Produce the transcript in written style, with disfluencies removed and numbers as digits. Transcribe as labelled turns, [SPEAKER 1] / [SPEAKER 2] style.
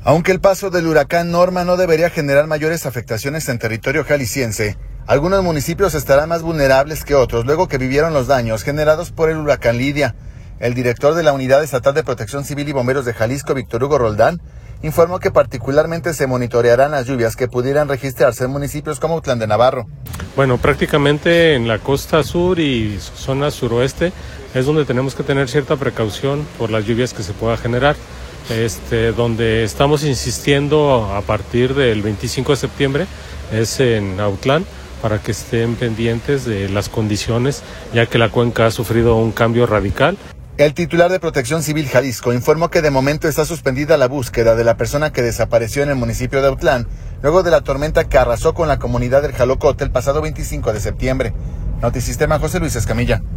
[SPEAKER 1] Aunque el paso del huracán Norma no debería generar mayores afectaciones en territorio jalisciense, algunos municipios estarán más vulnerables que otros luego que vivieron los daños generados por el huracán Lidia. El director de la Unidad Estatal de Protección Civil y Bomberos de Jalisco, Víctor Hugo Roldán, informó que particularmente se monitorearán las lluvias que pudieran registrarse en municipios como Autlán de Navarro.
[SPEAKER 2] Bueno, prácticamente en la costa sur y zona suroeste es donde tenemos que tener cierta precaución por las lluvias que se pueda generar. Donde estamos insistiendo a partir del 25 de septiembre es en Autlán, para que estén pendientes de las condiciones, ya que la cuenca ha sufrido un cambio radical.
[SPEAKER 1] El titular de Protección Civil Jalisco informó que de momento está suspendida la búsqueda de la persona que desapareció en el municipio de Autlán, luego de la tormenta que arrasó con la comunidad del Jalocote el pasado 25 de septiembre. Notisistema, José Luis Escamilla.